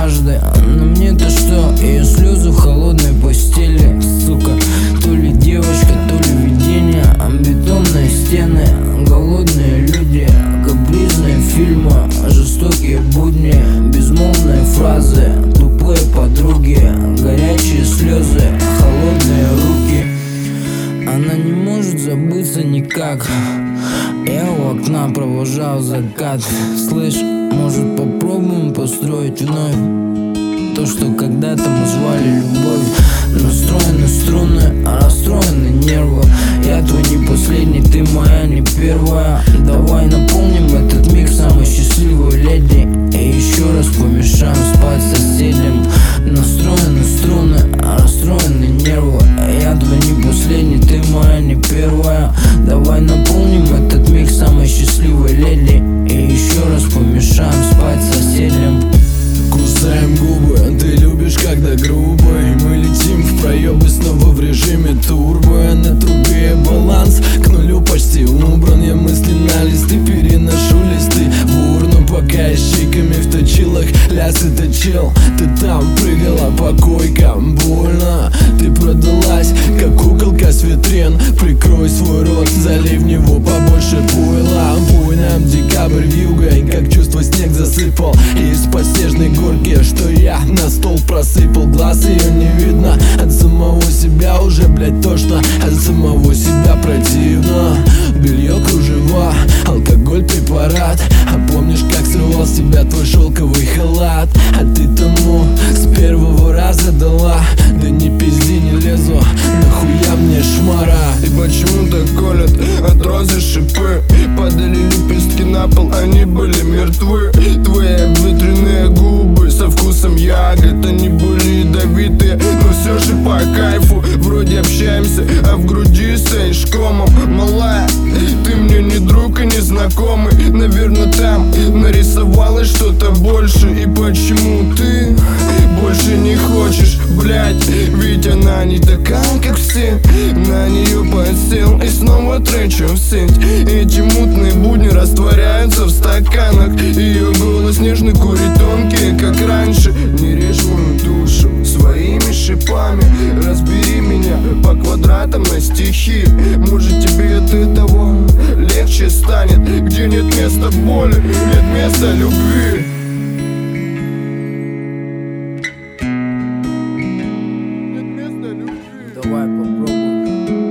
жажды. На мне-то что? Ее слезы в холодной постели. Сука, то ли девочка, то ли видение. Бетонные стены, голодные люди, капризные фильмы, жестокие будни, безмолвные фразы, тупые подруги, горячие слезы, холодные руки. Она не может забыться никак. Я у окна провожал закат. Слышь, может попробуем построить вновь то, что когда-то мы звали любовь. Настроены струны, а расстроены нервы. Я твой не последний, ты моя не первая. Давай наполним этот миг самой счастливой леди и еще раз помешаем спать соседям. Настроены струны, а расстроены нервы. Я твой не последний, ты моя не первая. Давай наполним этот миг самой счастливой леди и еще раз помешаем спать соседям. Кусаем губы, ты любишь, когда грубо, и мы летим в проебы снова в режиме турбо. На трубе баланс к нулю почти убран. Я мысленно листы переношу листы в урну, пока я щейками в точилах лясы точил. Ты там прыгала по койкам, больно. Ты продалась, как куколка с витрин. Прикрой свой рот, залей в него побольше пойла. Пой нам декабрь вьюгой, как чувство снег засыпал из-под снежной горки, что я на стол просыпал. Глаз ее не видно, от самого себя уже, блять, тошно. От самого себя противно. Белье, кружева, алкоголь, препарат. А помнишь, как срывал с тебя твой шелковый халат? А ты тому с первого раза дала. Да не пизди, не лезу, нахуя мне шмара. И почему так колят от розы шипы? Падали лепестки на пол, они были мертвы. Твои обветренные губы со вкусом ягод, они были ядовитые, но все же по кайфу. Вроде общаемся, а в груди стоишь комом. Малая, ты мне не друг и не знакомый. Наверное, там нарисовалось что-то больше. И почему ты больше не хочешь, блять? Ведь она не такая, как все. На нее подсел и снова тречу в сеть. Эти мутные будни растворяются в стаканах. Ее голос нежный, курит тонкий, как раньше. Не режь мою душу своими шипами. Разбери меня по квадратам на стихи. Может, тебе от этого легче станет. Где нет места боли, нет места любви. Давай попробуем.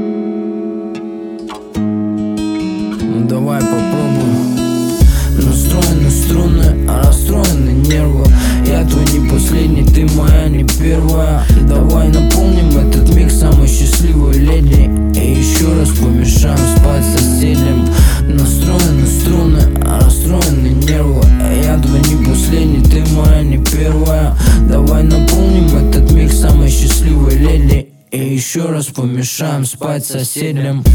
Ну давай попробуем. Настроены струны, а расстроены нервы. Я твой не последний, ты моя не первая. Давай наполним этот миг самой счастливой леди и еще раз помешаем спать соседям. Настроены струны, а расстроены нервы. Я твой не последний, ты моя не первая. Давай наполним этот миг самой счастливой леди и еще раз помешаем спать соседям.